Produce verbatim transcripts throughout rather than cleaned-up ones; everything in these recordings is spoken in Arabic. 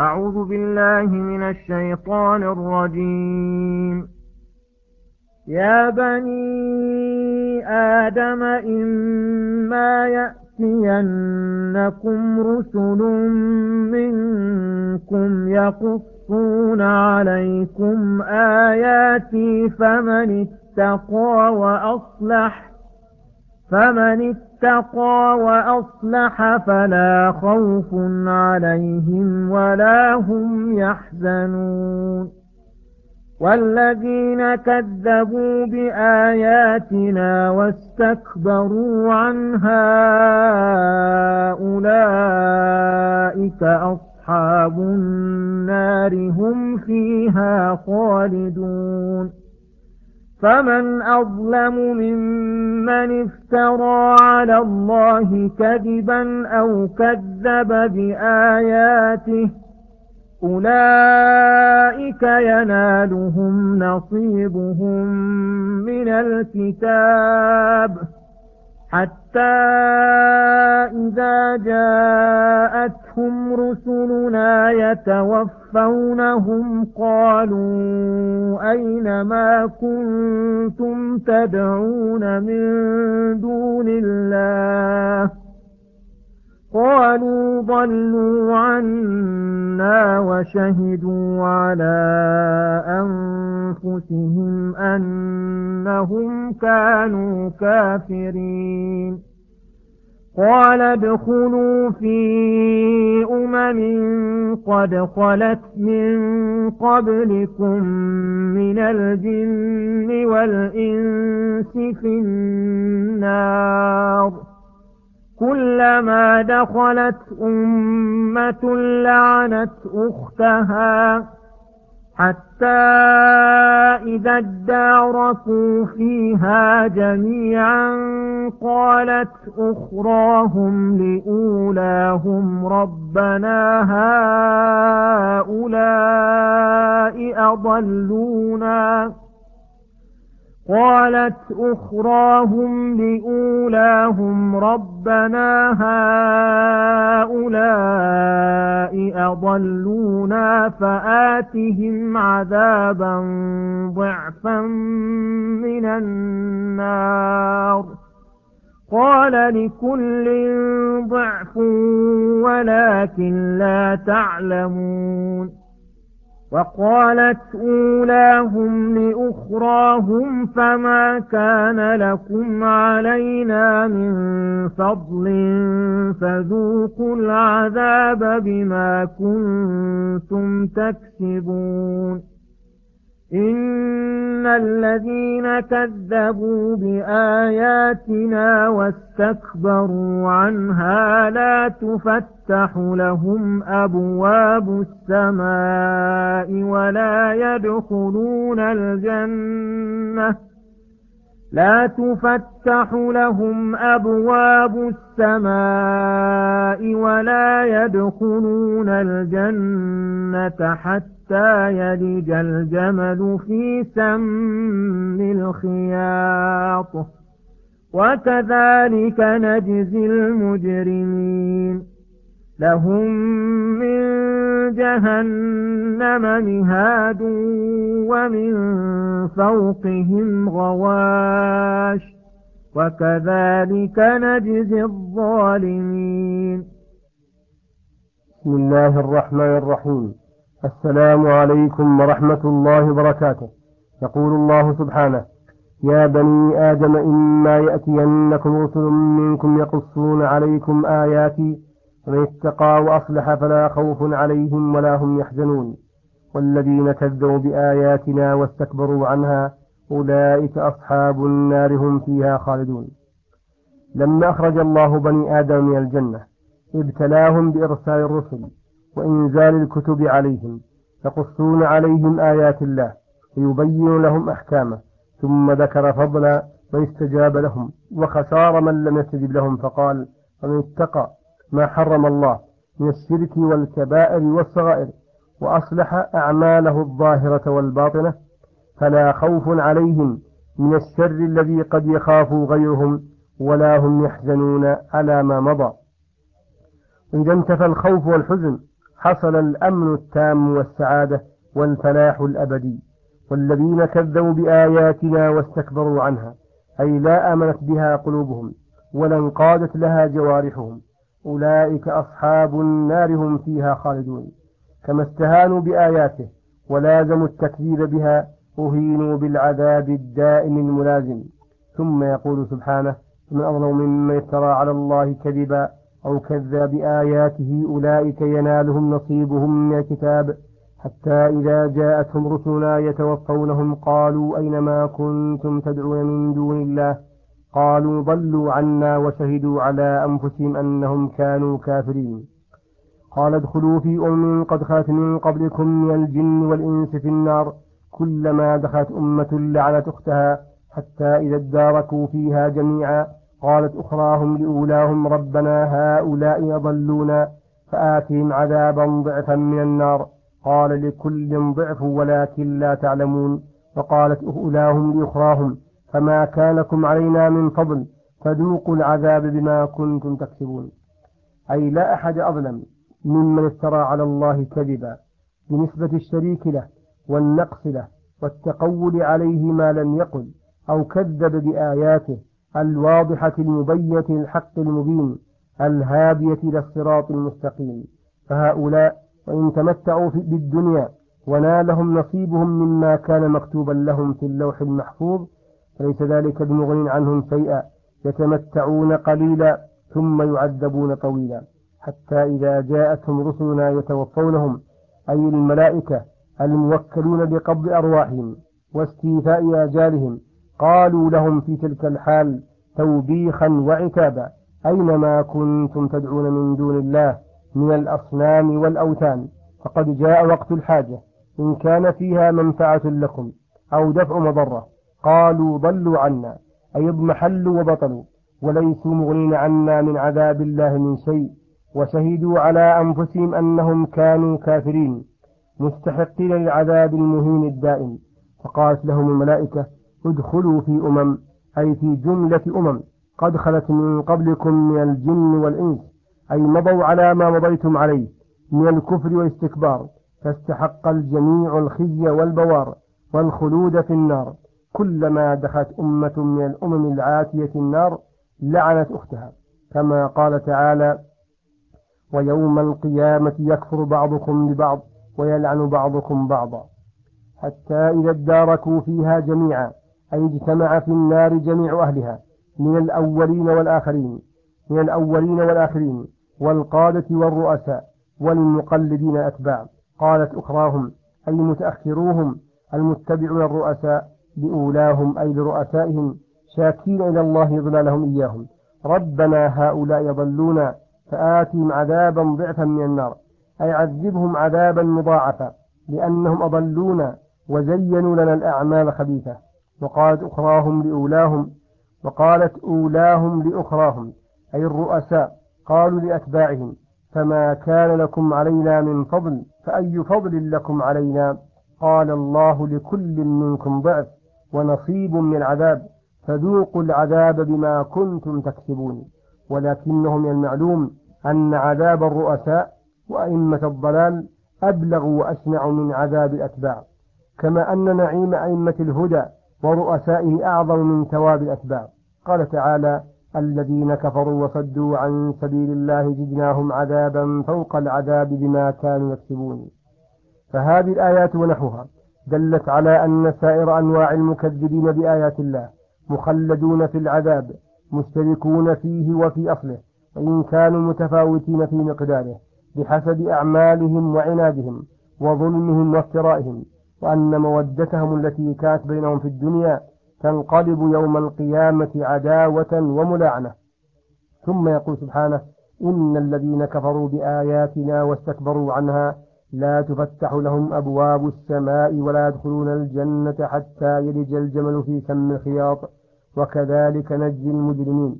أعوذ بالله من الشيطان الرجيم. يا بني آدم إما يأتينكم رسل منكم يقصون عليكم آياتي فمن اتقى وأصلح فمن اتقى وأصلح فلا خوف عليهم ولا هم يحزنون. والذين كذبوا بآياتنا واستكبروا عنها أولئك أصحاب النار هم فيها خالدون. فمن أظلم ممن افترى على الله كذبا أو كذب بآياته أولئك ينالهم نصيبهم من الكتاب حتى إذا جاءتهم رسلنا يتوفونهم قالوا أين ما كنتم تدعون من دون الله قالوا ضلوا عنا وشهدوا على أنفسهم أنهم كانوا كافرين. قال ادخلوا في أمم قد خلت من قبلكم من الجن والإنس في النار كلما دخلت أمة لعنت أختها حتى إذا اداركوا فيها جميعا قالت أخراهم لأولاهم ربنا هؤلاء أضلونا قالت أخراهم لأولاهم ربنا هؤلاء أضلونا فآتهم عذابا ضعفا من النار قال لكل ضعف ولكن لا تعلمون. وقالت أولاهم لأخراهم فما كان لكم علينا من فضل فذوقوا العذاب بما كنتم تكسبون. إن الذين كذبوا بآياتنا واستكبروا عنها لا تفتح لهم أبواب السماء ولا يدخلون الجنة لا تفتح لهم أبواب السماء ولا يدخلون الجنة حتى يلج الجمل في سم الخياط وكذلك نجزي المجرمين. لهم من جهنم مهاد ومن فوقهم غواش وكذلك نجزي الظالمين. بسم الله الرحمن الرحيم. السلام عليكم ورحمة الله وبركاته. يقول الله سبحانه: يا بني آدم إما يأتينكم رسل منكم يقصون عليكم آياتي فمن اتقى وأصلح فلا خوف عليهم ولا هم يحزنون. والذين كذبوا بآياتنا واستكبروا عنها أولئك أصحاب النار هم فيها خالدون. لما أخرج الله بني آدم من الجنة ابتلاهم بإرسال الرسل وإنزال الكتب عليهم يقصون عليهم آيات الله ويبين لهم أحكامه، ثم ذكر فضل من استجاب لهم وخسار من لم يستجب لهم فقال: ومن اتقى ما حرم الله من الشرك والكبائر والصغائر وأصلح أعماله الظاهرة والباطنة فلا خوف عليهم من الشر الذي قد يخاف غيرهم ولا هم يحزنون على ما مضى. إذا انتفى الخوف والحزن حصل الأمن التام والسعادة والفلاح الأبدي. والذين كذبوا بآياتنا واستكبروا عنها أي لا آمنت بها قلوبهم ولا انقادت لها جوارحهم أولئك أصحاب النار هم فيها خالدون. كما استهانوا بآياته ولازموا التكذيب بها أهينوا بالعذاب الدائم الملازم. ثم يقول سبحانه من أظلم ممن افترى على الله كذبا أو كذب بآياته أولئك ينالهم نصيبهم من الكتاب حتى إذا جاءتهم رسلنا يتوفونهم قالوا أينما كنتم تدعون من دون الله قالوا ضلوا عنا وشهدوا على أنفسهم أنهم كانوا كافرين. قال ادخلوا في أمم قد خلت من قبلكم من الجن والإنس في النار كلما دخلت أمة لعنت أختها حتى إذا اداركوا فيها جميعا قالت أخراهم لأولاهم ربنا هؤلاء يضلونا فآتهم عذابا ضعفا من النار قال لكل ضعف ولكن لا تعلمون. وقالت أولاهم لأخراهم فما كان لكم علينا من فضل فذوقوا العذاب بما كنتم تكسبون. أي لا أحد أظلم ممن افترى على الله كذبا بنسبة الشريك له والنقص له والتقول عليه ما لم يقل أو كذب بآياته الواضحة المبينة الحق المبين الهادية إلى الصراط المستقيم. فهؤلاء وإن تمتعوا بالدنيا ونالهم نصيبهم مما كان مكتوبا لهم في اللوح المحفوظ فليس ذلك بمغن عنهم شيئا يتمتعون قليلا ثم يعذبون طويلا حتى إذا جاءتهم رسلنا يتوفونهم أي الملائكة الموكلون بقبض أرواحهم واستيفاء آجالهم قالوا لهم في تلك الحال توبيخا وعتابا أينما كنتم تدعون من دون الله من الأصنام والأوثان فقد جاء وقت الحاجة إن كان فيها منفعة لكم أو دفع مضرة قالوا ضلوا عنا أي اضمحلوا وبطلوا وليسوا مغنين عنا من عذاب الله من شيء وشهدوا على أنفسهم أنهم كانوا كافرين مستحقين للعذاب المهين الدائم. فقالت لهم الملائكة ادخلوا في أمم أي في جملة أمم قد خلت من قبلكم من الجن والإنس أي مضوا على ما مضيتم عليه من الكفر والاستكبار فاستحق الجميع الخزي والبوار والخلود في النار كلما دخلت أمة من الأمم العاتية النار لعنت أختها كما قال تعالى ويوم القيامة يكفر بعضكم ببعض ويلعن بعضكم بعضا حتى إذا اداركوا فيها جميعا أي اجتمع في النار جميع أهلها من الأولين والآخرين من الأولين والآخرين والقادة والرؤساء والمقلدين أتباع. قالت أخراهم أي متأخروهم المتبعون الرؤساء بأولاهم أي لرؤسائهم شاكين إلى الله ضلالهم إياهم ربنا هؤلاء يضلونا فآتهم عذابا ضعفا من النار أي عذبهم عذابا مضاعفا لأنهم أضلونا وزينوا لنا الأعمال خبيثة. وقالت أخراهم لأولاهم وقالت أولاهم لأخراهم أي الرؤساء قالوا لأتباعهم فما كان لكم علينا من فضل فأي فضل لكم علينا قال الله لكل منكم ضعف ونصيب من العذاب فذوقوا العذاب بما كنتم تكسبون. ولكنه من المعلوم أن عذاب الرؤساء وأئمة الضلال أبلغ وأسمع من عذاب الأتباع كما أن نعيم أئمة الهدى ورؤسائه أعظم من ثواب الأتباع. قال تعالى الذين كفروا وصدوا عن سبيل الله زدناهم عذابا فوق العذاب بما كانوا يكسبون. فهذه الآيات ونحوها دلت على أن سائر أنواع المكذبين بآيات الله مخلدون في العذاب مشتركون فيه وفي أصله وإن كانوا متفاوتين في مقداره بحسب أعمالهم وعنادهم وظلمهم وافترائهم وأن مودتهم التي كانت بينهم في الدنيا تنقلب يوم القيامة عداوة وملاعنة. ثم يقول سبحانه إن الذين كفروا بآياتنا واستكبروا عنها لا تفتح لهم أبواب السماء ولا يدخلون الجنة حتى يلج الجمل في سم الخياط وكذلك نجزي المجرمين.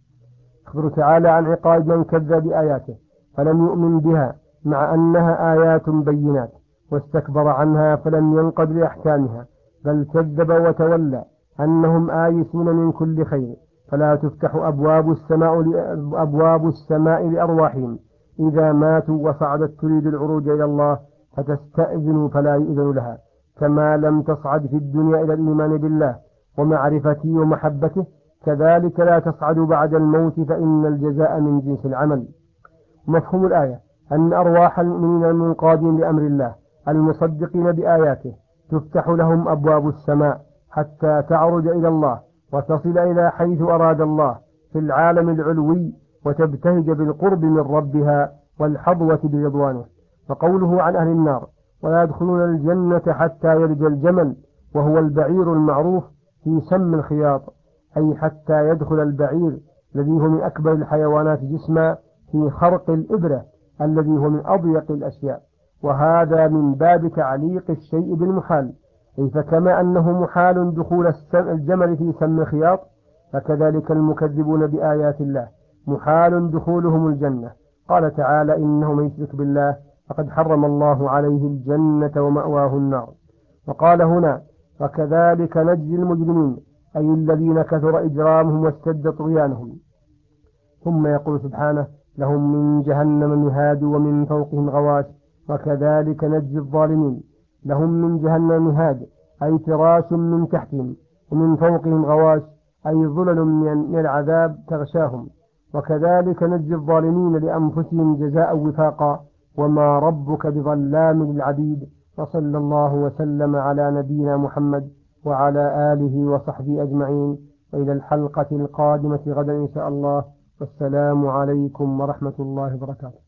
أخبر تعالى عن عقاب من كذب بآياته فلم يؤمن بها مع أنها آيات بينات واستكبر عنها فلم ينقض لأحكامها بل كذب وتولى أنهم آيسون من كل خير فلا تفتح أبواب السماء أبواب السماء لأرواحهم إذا ماتوا وصعدت تريد العروج إلى الله فتستأذن فلا يؤذن لها، كما لم تصعد في الدنيا إلى الإيمان بالله ومعرفته ومحبته، كذلك لا تصعد بعد الموت، فإن الجزاء من جنس العمل. مفهوم الآية أن أرواح المؤمنين المنقادين لأمر الله المصدقين بآياته تفتح لهم أبواب السماء حتى تعرج إلى الله وتصل إلى حيث أراد الله في العالم العلوي، وتبتهج بالقرب من ربها والحظوة برضوانه. فقوله عن أهل النار ولا يدخلون الجنة حتى يلج الجمل، وهو البعير المعروف في سم الخياط، أي حتى يدخل البعير الذي هو من أكبر الحيوانات جسما في خرق الإبرة الذي هو من أضيق الأشياء، وهذا من باب تعليق الشيء بالمحال، أي فكما أنه محال دخول الجمل في سم الخياط، فكذلك المكذبون بآيات الله محال دخولهم الجنة. قال تعالى إنه من يشرك بالله فقد حرم الله عليه الجنة ومأواه النار. وقال هنا وكذلك نجزي المجرمين، أي الذين كثر إجرامهم واشتد طغيانهم. ثم يقول سبحانه لهم من جهنم مهاد ومن فوقهم غواش وكذلك نجزي الظالمين. لهم من جهنم مهاد أي فراش من تحتهم، ومن فوقهم غواش أي ظلل من العذاب تغشاهم. وكذلك نجزي الظالمين لأنفسهم جزاء وفاقا، وما ربك بظلام للعبيد. وصلى الله وسلم على نبينا محمد وعلى آله وصحبه أجمعين، وإلى الحلقة القادمة غدا إن شاء الله. والسلام عليكم ورحمة الله وبركاته.